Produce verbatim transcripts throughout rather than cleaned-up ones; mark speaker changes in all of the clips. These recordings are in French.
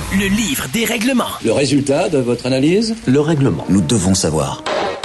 Speaker 1: Le livre des règlements.
Speaker 2: Le résultat de votre analyse?
Speaker 3: Le règlement. Nous devons savoir.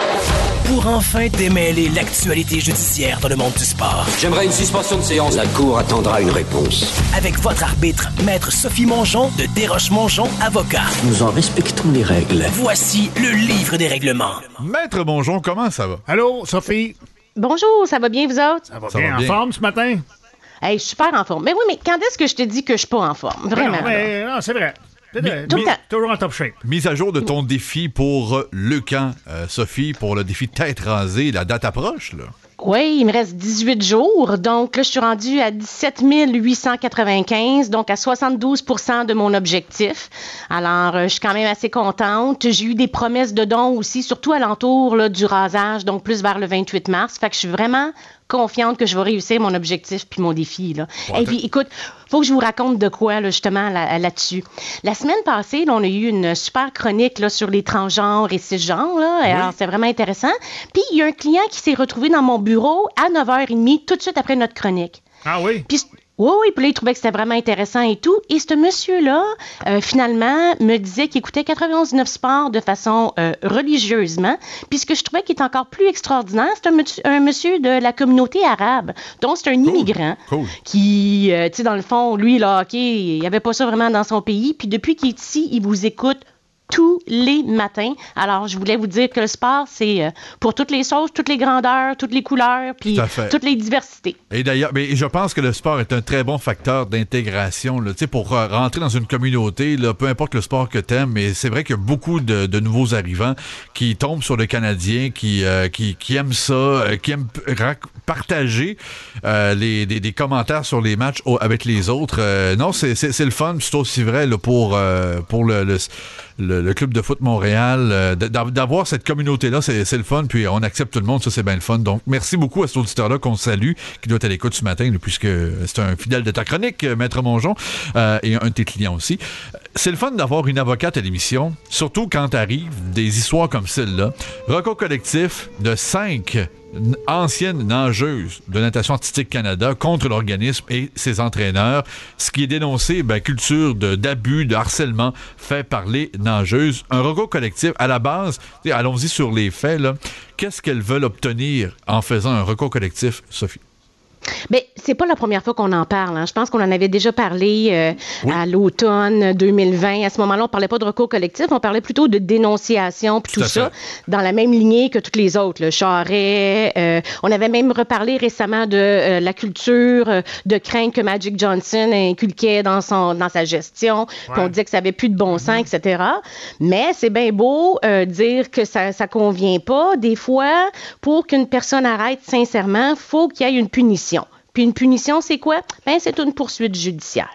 Speaker 1: Pour enfin démêler l'actualité judiciaire dans le monde du sport.
Speaker 4: J'aimerais une suspension de séance.
Speaker 3: La Cour attendra une réponse.
Speaker 1: Avec votre arbitre, Maître Sophie Mongeon de Desroches-Mongeon, avocat.
Speaker 3: Nous en respectons les règles.
Speaker 1: Voici le livre des règlements.
Speaker 5: Maître Mongeon, comment ça va?
Speaker 6: Allô, Sophie?
Speaker 7: Bonjour, ça va bien vous autres?
Speaker 6: Ça va
Speaker 5: Ça
Speaker 6: bien,
Speaker 5: va
Speaker 6: en
Speaker 5: bien.
Speaker 6: forme ce matin?
Speaker 7: Hey, je suis super en forme. Mais oui, mais quand est-ce que je te dis que je suis pas en forme? Vraiment.
Speaker 6: Non, mais, non, c'est vrai. C'est vrai.
Speaker 7: tout le
Speaker 6: Mi-
Speaker 7: temps.
Speaker 6: Toujours en top shape.
Speaker 5: Mise à jour de ton défi pour euh, le camp, euh, Sophie, pour le défi tête rasée. La date approche, là.
Speaker 7: Oui, il me reste dix-huit jours. Donc là, je suis rendue à dix-sept mille huit cent quatre-vingt-quinze, donc à soixante-douze pour cent de mon objectif. Alors, euh, je suis quand même assez contente. J'ai eu des promesses de dons aussi, surtout alentour là, du rasage, donc plus vers le vingt-huit mars. Fait que je suis vraiment confiante que je vais réussir mon objectif puis mon défi. Là.
Speaker 5: Ouais,
Speaker 7: Et puis, écoute, faut que je vous raconte de quoi, là, justement, là- là-dessus. La semaine passée, là, on a eu une super chronique là, sur les transgenres et cisgenres. Là. Alors, c'est vraiment intéressant. Puis, il y a un client qui s'est retrouvé dans mon bureau à neuf heures trente, tout de suite après notre chronique.
Speaker 6: Ah oui?
Speaker 7: Puis, oui, oui, puis là, il trouvait que c'était vraiment intéressant et tout. Et ce monsieur-là, euh, finalement, me disait qu'il écoutait quatre-vingt-onze neuf Sport de façon euh, religieusement. Puis ce que je trouvais qui est encore plus extraordinaire, c'est un, monsieur- un monsieur de la communauté arabe. Donc, c'est un immigrant
Speaker 5: Cool.
Speaker 7: qui, euh, tu sais, dans le fond, lui, là, OK, il n'y avait pas ça vraiment dans son pays. Puis depuis qu'il est ici, il vous écoute tous les matins. Alors, je voulais vous dire que le sport, c'est euh, pour toutes les sauces, toutes les grandeurs, toutes les couleurs, puis
Speaker 5: Tout à fait.
Speaker 7: toutes les diversités.
Speaker 5: Et d'ailleurs, mais je pense que le sport est un très bon facteur d'intégration. là. Tu sais, pour euh, rentrer dans une communauté, là, peu importe le sport que t'aimes, mais c'est vrai qu'il y a beaucoup de, de nouveaux arrivants qui tombent sur le Canadien, qui, euh, qui, qui aiment ça, euh, qui aiment p- rac- partager euh, les, des, des commentaires sur les matchs au- avec les autres. Euh, non, c'est, c'est, c'est le fun, puis c'est aussi vrai là, pour, euh, pour le, le, le, le club de foot Montréal. Euh, d'a- d'avoir cette communauté-là, c'est, c'est le fun, puis on accepte tout le monde, ça c'est bien le fun. Donc, merci beaucoup à cet auditeur-là qu'on salue, qui doit être à l'écoute ce matin, là, puisque c'est un fidèle de ta chronique, euh, Maître Mongeon, euh, et un de tes clients aussi. C'est le fun d'avoir une avocate à l'émission, surtout quand arrivent des histoires comme celle-là. Recours collectif de cinq n- anciennes nageuses de Natation Artistique Canada contre l'organisme et ses entraîneurs. Ce qui est dénoncé, ben, culture de, d'abus, de harcèlement fait par les nageuses. Un recours collectif, à la base, t'sais, allons-y sur les faits, là. Qu'est-ce qu'elles veulent obtenir en faisant un recours collectif, Sophie?
Speaker 7: Mais c'est pas la première fois qu'on en parle. Hein. Je pense qu'on en avait déjà parlé euh,
Speaker 5: Oui.
Speaker 7: à l'automne deux mille vingt. À ce moment-là, on parlait pas de recours collectif, on parlait plutôt de dénonciation puis
Speaker 5: Tout
Speaker 7: tout,
Speaker 5: à
Speaker 7: ça,
Speaker 5: fait.
Speaker 7: dans la même lignée que toutes les autres. Le Charret, euh, on avait même reparlé récemment de euh, la culture euh, de crainte que Magic Johnson inculquait dans son dans sa gestion. Puis on disait que ça avait plus de bon sens, et cetera. Mais c'est bien beau euh, dire que ça ça convient pas. Des fois, pour qu'une personne arrête sincèrement, faut qu'il y ait une punition. Puis une punition, c'est quoi? Ben, c'est une poursuite judiciaire.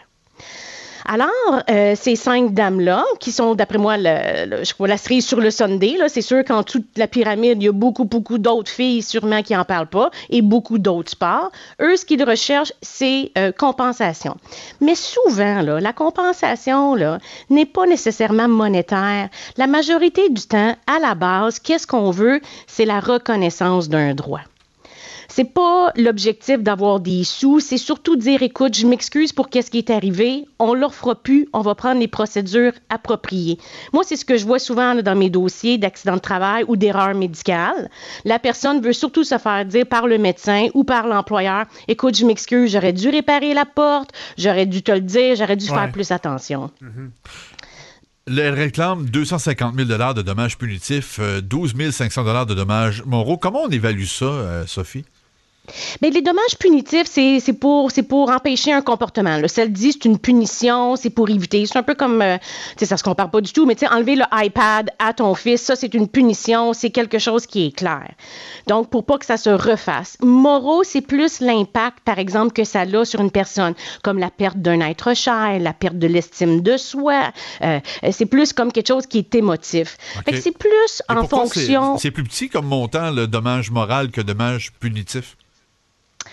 Speaker 7: Alors, euh, ces cinq dames-là, qui sont, d'après moi, le, le- je crois, la cerise sur le Sunday, là, c'est sûr qu'en toute la pyramide, il y a beaucoup, beaucoup d'autres filles, sûrement, qui n'en parlent pas, et beaucoup d'autres sports. Eux, ce qu'ils recherchent, c'est euh, compensation. Mais souvent, là, la compensation là, n'est pas nécessairement monétaire. La majorité du temps, à la base, qu'est-ce qu'on veut? C'est la reconnaissance d'un droit. C'est pas l'objectif d'avoir des sous, c'est surtout de dire, écoute, je m'excuse pour qu'est-ce qui est arrivé, on l'offre plus, on va prendre les procédures appropriées. Moi, c'est ce que je vois souvent là, dans mes dossiers d'accident de travail ou d'erreur médicale. La personne veut surtout se faire dire par le médecin ou par l'employeur, écoute, je m'excuse, j'aurais dû réparer la porte, j'aurais dû te le dire, j'aurais dû
Speaker 6: Ouais.
Speaker 7: faire plus attention.
Speaker 5: Elle réclame deux cent cinquante mille dollars de dommages punitifs, euh, douze mille cinq cents dollars de dommages moraux. Comment on évalue ça, euh, Sophie?
Speaker 7: Bien, les dommages punitifs, c'est, c'est, pour, c'est pour empêcher un comportement. Là. Ça le dit, c'est une punition, c'est pour éviter. C'est un peu comme, euh, tu sais, ça se compare pas du tout, mais tu sais, enlever le iPad à ton fils, ça, c'est une punition, c'est quelque chose qui est clair. Donc, pour pas que ça se refasse. Moraux, c'est plus l'impact, par exemple, que ça a sur une personne, comme la perte d'un être cher, la perte de l'estime de soi. Euh, c'est plus comme quelque chose qui est émotif.
Speaker 5: OK.
Speaker 7: Fait que c'est plus
Speaker 5: Et
Speaker 7: en
Speaker 5: pourquoi c'est-
Speaker 7: fonction...
Speaker 5: C'est plus petit comme montant, le dommage moral, que dommage punitif?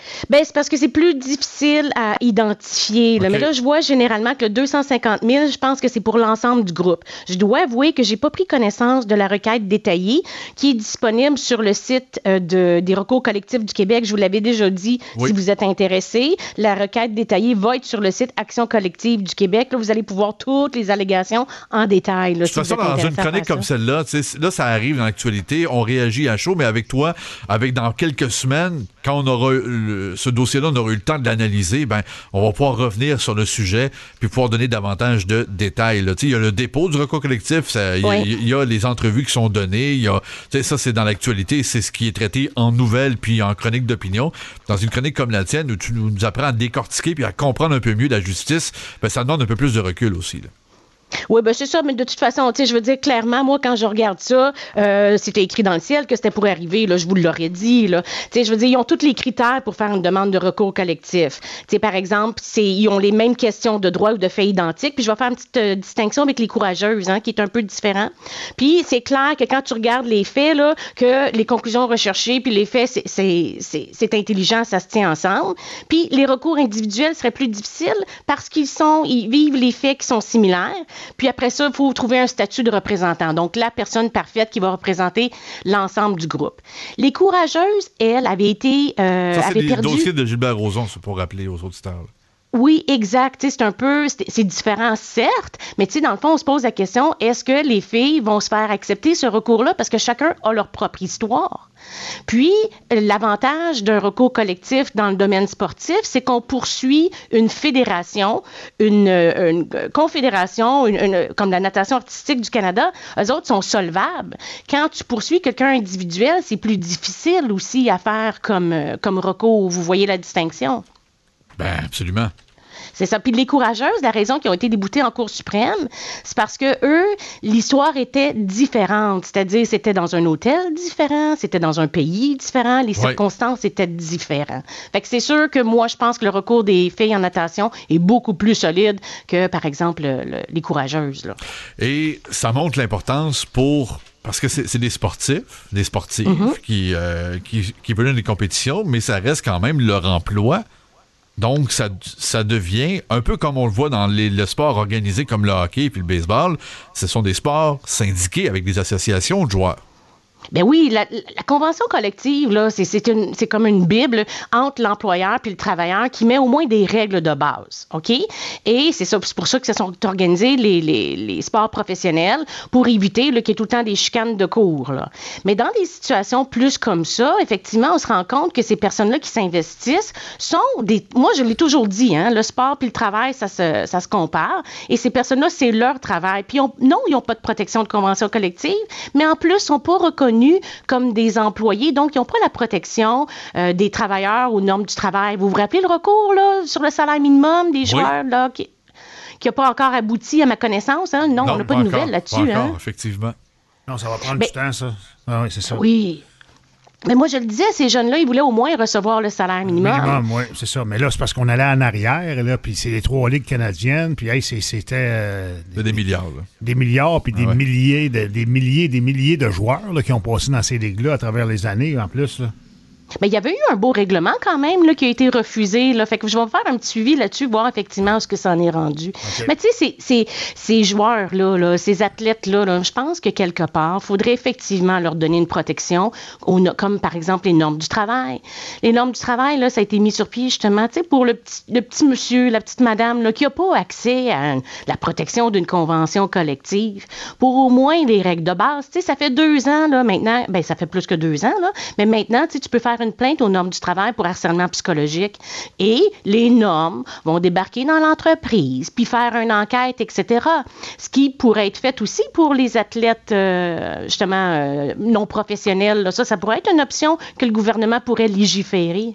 Speaker 7: Ben, c'est parce que c'est plus difficile à identifier. Là.
Speaker 5: Okay.
Speaker 7: Mais là, je vois généralement que le deux cent cinquante mille, je pense que c'est pour l'ensemble du groupe. Je dois avouer que j'ai pas pris connaissance de la requête détaillée qui est disponible sur le site euh, de, des recours collectifs du Québec. Je vous l'avais déjà dit,
Speaker 5: oui.
Speaker 7: Si vous êtes intéressé. La requête détaillée va être sur le site Action collective du Québec. Là, vous allez pouvoir toutes les allégations en détail. Là,
Speaker 5: de toute façon, dans une chronique comme celle-là, là, ça arrive dans l'actualité, on réagit à chaud, mais avec toi, avec dans quelques semaines, quand on aura eu, ce dossier-là, on aura eu le temps de l'analyser, ben, on va pouvoir revenir sur le sujet puis pouvoir donner davantage de détails. Là. Il y a le dépôt du recours collectif, il oui. y, y a les entrevues qui sont données, y a, ça, c'est dans l'actualité, c'est ce qui est traité en nouvelles puis en chronique d'opinion. Dans une chronique comme la tienne, où tu nous apprends à décortiquer puis à comprendre un peu mieux la justice, ben, ça demande un peu plus de recul aussi, là.
Speaker 7: Oui, ben c'est ça, mais de toute façon, tu sais, je veux dire, clairement, moi, quand je regarde ça, euh, c'était écrit dans le ciel que c'était pour arriver, là, je vous l'aurais dit, là. Tu sais, je veux dire, ils ont tous les critères pour faire une demande de recours collectif. Tu sais, par exemple, c'est, ils ont les mêmes questions de droit ou de fait identiques, puis je vais faire une petite euh, distinction avec les courageuses, hein, qui est un peu différent. Puis c'est clair que quand tu regardes les faits, là, que les conclusions recherchées, puis les faits, c'est, c'est, c'est, c'est intelligent, ça se tient ensemble. Puis les recours individuels seraient plus difficiles parce qu'ils sont, ils vivent les faits qui sont similaires. Puis après ça, il faut trouver un statut de représentant. Donc, la personne parfaite qui va représenter l'ensemble du groupe. Les courageuses, elles, avaient été... Euh,
Speaker 5: ça, c'est
Speaker 7: avaient
Speaker 5: le
Speaker 7: perdu...
Speaker 5: dossier de Gilbert Rozon, c'est pour rappeler aux auditeurs. Là.
Speaker 7: Oui, exact. C'est un peu, c'est, c'est différent, certes, mais tu sais, dans le fond, on se pose la question, est-ce que les filles vont se faire accepter ce recours-là parce que chacun a leur propre histoire? Puis, l'avantage d'un recours collectif dans le domaine sportif, c'est qu'on poursuit une fédération, une, une confédération, une, une, comme la natation artistique du Canada. Eux autres sont solvables. Quand tu poursuis quelqu'un individuel, c'est plus difficile aussi à faire comme, comme recours. Vous voyez la distinction?
Speaker 5: Ben, absolument.
Speaker 7: C'est ça. Puis les courageuses, la raison qu'ils ont été déboutées en Cour suprême, c'est parce que eux, l'histoire était différente. C'est-à-dire, c'était dans un hôtel différent, c'était dans un pays différent, les
Speaker 5: ouais.
Speaker 7: circonstances étaient différentes. Fait que c'est sûr que moi, je pense que le recours des filles en natation est beaucoup plus solide que, par exemple, le, le, les courageuses. Là.
Speaker 5: Et ça montre l'importance pour... Parce que c'est, c'est des sportifs, des sportifs mm-hmm. qui, euh, qui, qui veulent des compétitions, mais ça reste quand même leur emploi. Donc, ça, ça devient, un peu comme on le voit dans les, le sport organisé comme le hockey et le baseball, ce sont des sports syndiqués avec des associations de joueurs.
Speaker 7: Ben oui, la, la convention collective, là, c'est, c'est, une, c'est comme une bible entre l'employeur puis le travailleur qui met au moins des règles de base, OK? Et c'est, ça, c'est pour ça que se sont organisés les, les, les sports professionnels pour éviter là, qu'il y ait tout le temps des chicanes de cours, là. Mais dans des situations plus comme ça, effectivement, on se rend compte que ces personnes-là qui s'investissent sont des... Moi, je l'ai toujours dit, hein, le sport puis le travail, ça se, ça se compare. Et ces personnes-là, c'est leur travail. Puis on, non, ils n'ont pas de protection de convention collective, mais en plus, ils ne sont pas reconnus comme des employés, donc ils n'ont pas la protection euh, des travailleurs aux normes du travail. Vous vous rappelez le recours là, sur le salaire minimum des joueurs oui. là, qui n'a pas encore abouti à ma connaissance? Hein? Non, non, on n'a pas, pas de nouvelles là-dessus.
Speaker 5: Pas encore,
Speaker 7: hein?
Speaker 5: effectivement.
Speaker 6: Non, ça va prendre
Speaker 7: Mais,
Speaker 6: du temps, ça. Ah, oui, c'est ça.
Speaker 7: Oui. Mais moi, je le disais, ces jeunes-là, ils voulaient au moins recevoir le salaire minimum.
Speaker 6: Minimum, oui, c'est ça. Mais là, c'est parce qu'on allait en arrière, là, puis c'est les trois ligues canadiennes, puis hey, c'est, c'était... Euh,
Speaker 5: des, des milliards, là.
Speaker 6: Des milliards, puis ah, des ouais. milliers, de, des milliers, des milliers de joueurs là, qui ont passé dans ces ligues-là à travers les années, en plus, là.
Speaker 7: Mais il y avait eu un beau règlement quand même là, qui a été refusé. Là. Fait que je vais faire un petit suivi là-dessus, voir effectivement ce que ça en est rendu. Okay. Mais tu sais, ces, ces, ces joueurs-là, là, ces athlètes-là, là, je pense que quelque part, il faudrait effectivement leur donner une protection, aux, comme par exemple les normes du travail. Les normes du travail, là, ça a été mis sur pied justement pour le petit, le petit monsieur, la petite madame là, qui n'a pas accès à une, la protection d'une convention collective. Pour au moins les règles de base. Tu sais, ça fait deux ans là, maintenant, ben ça fait plus que deux ans, là, mais maintenant, tu peux faire une plainte aux normes du travail pour harcèlement psychologique et les normes vont débarquer dans l'entreprise puis faire une enquête, et cetera. Ce qui pourrait être fait aussi pour les athlètes euh, justement euh, non professionnels. Là. Ça, ça pourrait être une option que le gouvernement pourrait légiférer.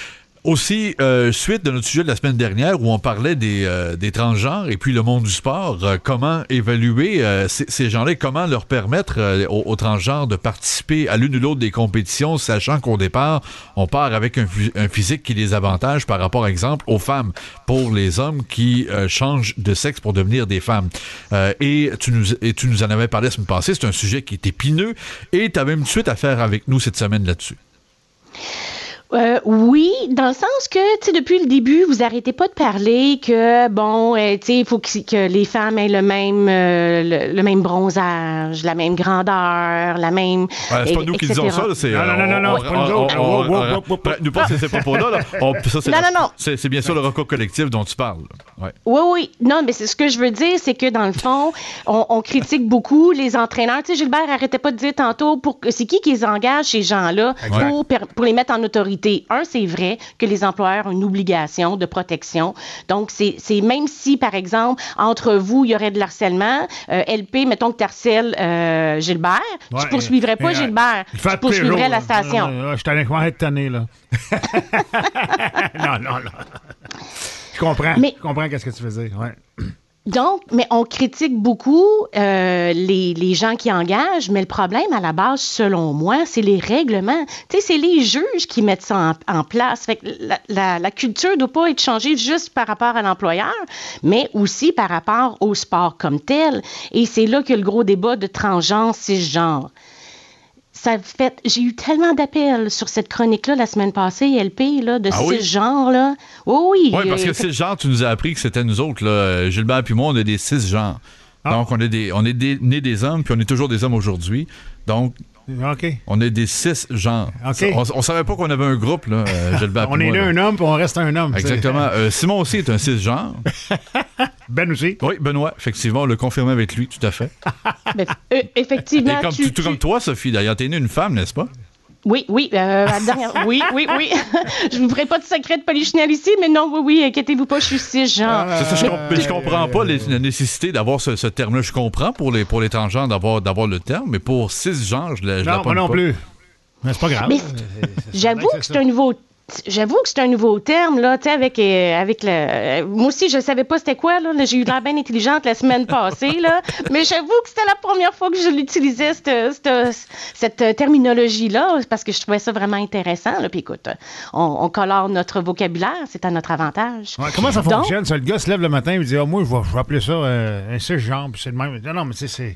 Speaker 5: Aussi, euh, suite de notre sujet de la semaine dernière où on parlait des, euh, des transgenres et puis le monde du sport, euh, comment évaluer euh, ces, ces gens-là, comment leur permettre euh, aux, aux transgenres de participer à l'une ou l'autre des compétitions, sachant qu'au départ, on part avec un, un physique qui les avantage par rapport, exemple, aux femmes, pour les hommes qui euh, changent de sexe pour devenir des femmes. Euh, et, tu nous, et tu nous en avais parlé la semaine passée, c'est un sujet qui est épineux et tu avais une suite à faire avec nous cette semaine là-dessus.
Speaker 7: Euh, oui, dans le sens que, tu sais, depuis le début, vous arrêtez pas de parler que, bon, euh, tu sais, il faut que, que les femmes aient le même, euh, le, le même bronzage, la même grandeur, la même.
Speaker 5: Ouais, c'est pas
Speaker 7: et,
Speaker 5: nous qui
Speaker 7: et cetera.
Speaker 5: disons ça, là, c'est.
Speaker 6: Non, non, non, non, non, c'est pas nous autres.
Speaker 5: on-
Speaker 6: Wop, wop,
Speaker 5: on-
Speaker 6: wop, wop.
Speaker 5: Nous pas ces propos-là, là. On- ça, c'est
Speaker 7: Non,
Speaker 5: la-
Speaker 7: non, non.
Speaker 5: C'est c'est bien sûr le recours collectif dont tu parles. là. Ouais.
Speaker 7: Oui, oui. Non, mais c'est ce que je veux dire, c'est que dans le fond, on, on critique beaucoup les entraîneurs. Tu sais, Gilbert arrêtait pas de dire tantôt, pour, c'est qui qui les engage, ces gens-là, pour, pour les mettre en autorité. Un, c'est vrai que les employeurs ont une obligation de protection. Donc, c'est, c'est même si, par exemple, entre vous, il y aurait de l'harcèlement, euh, L P, mettons que tu harcèles euh, Gilbert,
Speaker 6: Ouais,
Speaker 7: tu poursuivrais pas
Speaker 6: euh,
Speaker 7: Gilbert,
Speaker 6: il fait
Speaker 7: tu poursuivrais
Speaker 6: pire,
Speaker 7: la
Speaker 6: là.
Speaker 7: station.
Speaker 6: Euh, euh, Je t'allais comment être tanné, là. non, non, non. Je comprends.
Speaker 7: Mais-
Speaker 6: Je comprends qu'est-ce que tu faisais. Ouais.
Speaker 7: Donc, mais on critique beaucoup euh, les, les gens qui engagent, mais le problème à la base, selon moi, c'est les règlements. Tu sais, c'est les juges qui mettent ça en, en place. Fait que la, la, la culture ne doit pas être changée juste par rapport à l'employeur, mais aussi par rapport au sport comme tel. Et c'est là que le gros débat de transgenre, cisgenre. Ça fait, j'ai eu tellement d'appels sur cette chronique-là la semaine passée, L P, là, de
Speaker 5: Ah oui?
Speaker 7: cisgenre, là. Oui, oui.
Speaker 5: Oui, parce
Speaker 7: euh,
Speaker 5: que c'est genre, tu nous as appris que c'était nous autres, là. Gilbert puis moi, on est des cisgenres. Donc, on est, des, on est des, nés des hommes, puis on est toujours des hommes aujourd'hui. Donc,
Speaker 6: OK.
Speaker 5: on est des cisgenres.
Speaker 6: OK.
Speaker 5: On, on savait pas qu'on avait un groupe, là, euh, Gilbert
Speaker 6: On
Speaker 5: puis
Speaker 6: est
Speaker 5: moi,
Speaker 6: né
Speaker 5: là.
Speaker 6: un homme, puis on reste un homme.
Speaker 5: Exactement. Euh, Simon aussi est un cisgenre.
Speaker 6: C'est- Ben aussi.
Speaker 5: Oui, Benoît, effectivement, on l'a confirmé avec lui, tout à fait.
Speaker 7: ben, euh, effectivement.
Speaker 5: Et comme,
Speaker 7: tu-
Speaker 5: tout, tout
Speaker 7: tu-
Speaker 5: comme toi, Sophie, d'ailleurs, t'es née une femme, n'est-ce pas?
Speaker 7: Oui, oui, euh, la dernière- oui, oui, oui. Je ne vous ferai pas de secret de polichinelle ici, mais non, oui, oui, inquiétez-vous pas, je suis cisgenre.
Speaker 5: C'est ça, je, comp- mais je comprends pas les- la nécessité d'avoir ce, ce terme-là. Je comprends pour les, pour les transgenres d'avoir, d'avoir le terme, mais pour cisgenres, je ne
Speaker 6: Non, moi non plus. Mais c'est pas grave.
Speaker 7: Mais
Speaker 6: Euh,
Speaker 7: J'avoue
Speaker 6: c'est
Speaker 7: que c'est
Speaker 6: ça.
Speaker 7: un nouveau. J'avoue que c'est un nouveau terme, là, tu sais, avec, euh, avec le. euh, moi aussi, je ne savais pas c'était quoi, là. Là, j'ai eu l'air bien intelligente la semaine passée, là. Mais j'avoue que c'était la première fois que je l'utilisais, cette, cette, cette terminologie-là, parce que je trouvais ça vraiment intéressant, là. Puis écoute, on, on colore notre vocabulaire, c'est à notre avantage.
Speaker 6: Ouais, comment ça
Speaker 7: Donc-
Speaker 6: fonctionne? Ça, le gars se lève le matin et il dit ah, moi, je vais, je vais appeler ça euh, un cisgenre, puis c'est le même. Non, non, mais c'est. c'est...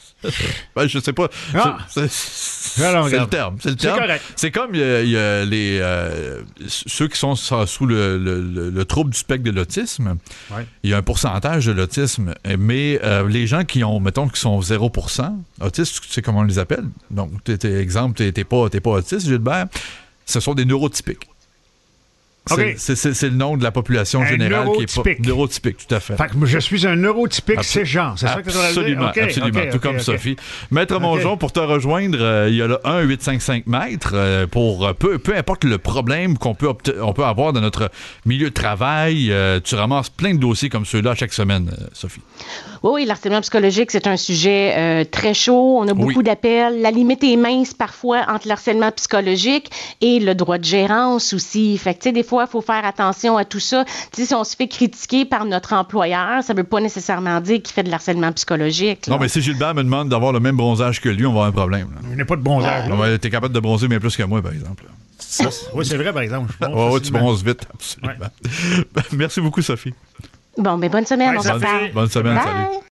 Speaker 5: Ben, je sais pas.
Speaker 6: Ah.
Speaker 5: C'est, c'est-
Speaker 6: Non, non,
Speaker 5: c'est le
Speaker 6: regarde.
Speaker 5: terme. C'est le
Speaker 6: C'est
Speaker 5: terme.
Speaker 6: correct.
Speaker 5: C'est comme il y a, il y a les, euh, ceux qui sont sous sous le, le- le- le trouble du spectre de l'autisme.
Speaker 6: Ouais.
Speaker 5: Il y a un pourcentage de l'autisme. Mais euh, les gens qui ont, mettons, qui sont zéro pour cent autistes, tu sais comment on les appelle? Donc, t'es, t'es- exemple, t'es, t'es pas, t'es pas autiste, Gilbert. Ce sont des neurotypiques. C'est,
Speaker 6: OK.
Speaker 5: c'est, c'est- c'est le nom de la population
Speaker 6: Un
Speaker 5: générale qui est pas.
Speaker 6: neurotypique.
Speaker 5: Neurotypique, tout à fait.
Speaker 6: Fait que je suis un neurotypique
Speaker 5: Absol-
Speaker 6: cisgenre. C'est ça que tu vas dire?
Speaker 5: Absolument,
Speaker 6: OK,
Speaker 5: absolument.
Speaker 6: OK,
Speaker 5: tout
Speaker 6: OK,
Speaker 5: comme
Speaker 6: OK.
Speaker 5: Sophie. Maître Mongeon, pour te rejoindre, euh, il y a le un huit cinq cinq mètres euh, pour euh, peu, peu importe le problème qu'on peut, obte- on peut avoir dans notre milieu de travail. Euh, tu ramasses plein de dossiers comme ceux-là chaque semaine, euh, Sophie.
Speaker 7: Oui, oui, l'harcèlement psychologique, c'est un sujet euh, très chaud. On a beaucoup
Speaker 5: Oui.
Speaker 7: d'appels. La limite est mince parfois entre l'harcèlement psychologique et le droit de gérance aussi. Fait que, tu sais, des fois, il faut faire attention à tout ça. Tu sais, si on se fait critiquer par notre employeur, ça ne veut pas nécessairement dire qu'il fait de l'harcèlement psychologique. là.
Speaker 5: Non, mais si Gilbert me demande d'avoir le même bronzage que lui, on va avoir un problème. là.
Speaker 6: Il n'est pas de bronzage.
Speaker 5: On va- T'es capable de bronzer bien plus que moi, par exemple.
Speaker 6: Oui, c'est vrai, par exemple. Je
Speaker 5: Ouais,
Speaker 6: bronze
Speaker 5: ouais, tu
Speaker 6: facilement.
Speaker 5: bronzes vite, absolument. Merci beaucoup, Sophie.
Speaker 7: Bon, mais bonne semaine,
Speaker 6: Ouais,
Speaker 7: on se
Speaker 6: ça
Speaker 7: reparle.
Speaker 6: fait-
Speaker 5: Bonne semaine,
Speaker 7: Bye.
Speaker 5: salut.